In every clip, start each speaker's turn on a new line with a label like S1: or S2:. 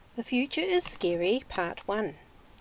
S1: The Future is Scary, Part 1.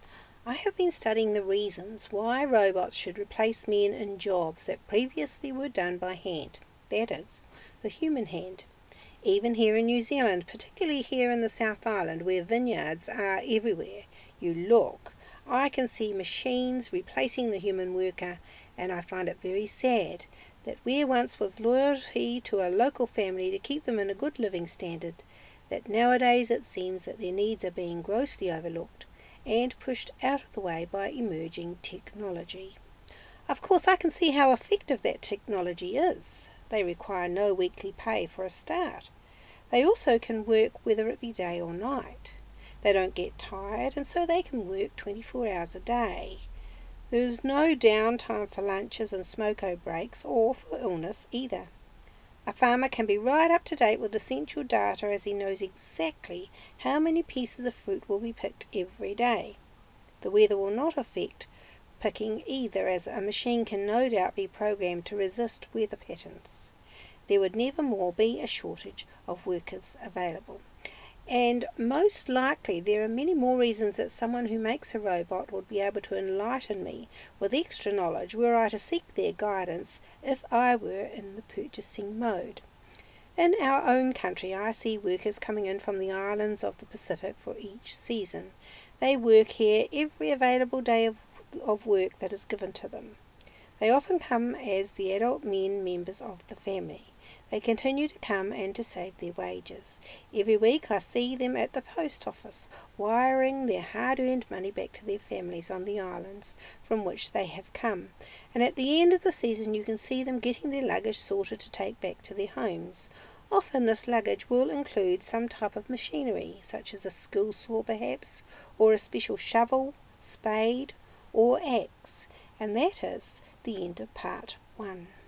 S1: I have been studying the reasons why robots should replace men in jobs that previously were done by hand, that is, the human hand. Even here in New Zealand, particularly here in the South Island where vineyards are everywhere you look, I can see machines replacing the human worker, and I find it very sad that where once was loyalty to a local family to keep them in a good living standard, that nowadays it seems that their needs are being grossly overlooked and pushed out of the way by emerging technology. Of course, I can see how effective that technology is. They require no weekly pay for a start. They also can work whether it be day or night. They don't get tired, and so they can work 24 hours a day. There is no downtime for lunches and smoko breaks or for illness either. A farmer can be right up to date with essential data as he knows exactly how many pieces of fruit will be picked every day. The weather will not affect picking either, as a machine can no doubt be programmed to resist weather patterns. There would never more be a shortage of workers available. And most likely there are many more reasons that someone who makes a robot would be able to enlighten me with extra knowledge were I to seek their guidance if I were in the purchasing mode. In our own country, I see workers coming in from the islands of the Pacific for each season. They work here every available day of work that is given to them. They often come as the adult men members of the family. They continue to come and to save their wages. Every week I see them at the post office, wiring their hard-earned money back to their families on the islands from which they have come. And at the end of the season you can see them getting their luggage sorted to take back to their homes. Often this luggage will include some type of machinery, such as a school saw perhaps, or a special shovel, spade, or axe. And that is the end of part 1.